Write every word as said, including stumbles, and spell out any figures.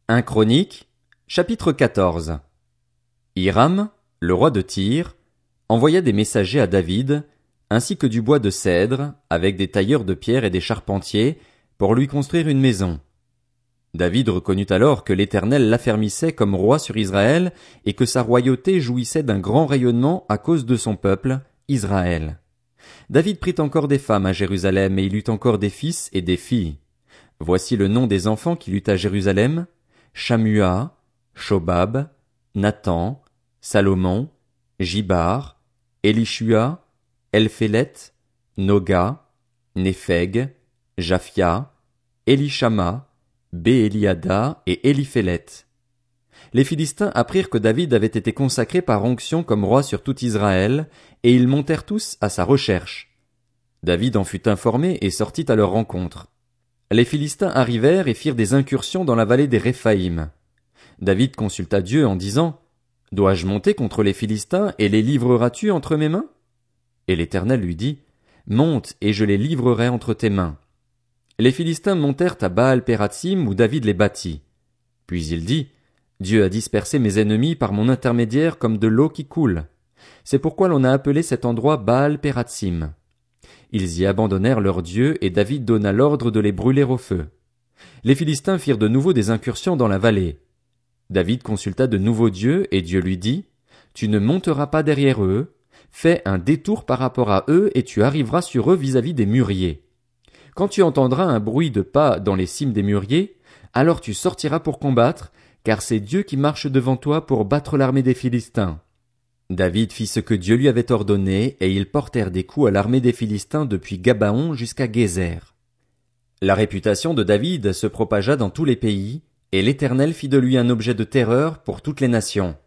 un Chronique, chapitre quatorze. Hiram, le roi de Tyr, envoya des messagers à David, ainsi que du bois de cèdre, avec des tailleurs de pierre et des charpentiers, pour lui construire une maison. David reconnut alors que l'Éternel l'affermissait comme roi sur Israël, et que sa royauté jouissait d'un grand rayonnement à cause de son peuple, Israël. David prit encore des femmes à Jérusalem, et il eut encore des fils et des filles. Voici le nom des enfants qu'il eut à Jérusalem: Shammua, Shobab, Nathan, Salomon, Jibar, Élishua, Elphélet, Noga, Népheg, Japhia, Élishama, Bééliada et Éliphélet. Les Philistins apprirent que David avait été consacré par onction comme roi sur tout Israël, et ils montèrent tous à sa recherche. David en fut informé et sortit à leur rencontre. Les Philistins arrivèrent et firent des incursions dans la vallée des Réphaïm. David consulta Dieu en disant: « Dois-je monter contre les Philistins, et les livreras-tu entre mes mains ?» Et l'Éternel lui dit: « Monte, et je les livrerai entre tes mains. » Les Philistins montèrent à Baal-Pératsim, où David les battit. Puis il dit: « Dieu a dispersé mes ennemis par mon intermédiaire comme de l'eau qui coule. C'est pourquoi l'on a appelé cet endroit Baal-Pératsim. » Ils y abandonnèrent leur Dieu, et David donna l'ordre de les brûler au feu. Les Philistins firent de nouveau des incursions dans la vallée. David consulta de nouveau Dieu, et Dieu lui dit: « Tu ne monteras pas derrière eux, fais un détour par rapport à eux, et tu arriveras sur eux vis-à-vis des mûriers. Quand tu entendras un bruit de pas dans les cimes des mûriers, alors tu sortiras pour combattre, car c'est Dieu qui marche devant toi pour battre l'armée des Philistins. » David fit ce que Dieu lui avait ordonné, et ils portèrent des coups à l'armée des Philistins depuis Gabaon jusqu'à Gézer. La réputation de David se propagea dans tous les pays, et l'Éternel fit de lui un objet de terreur pour toutes les nations.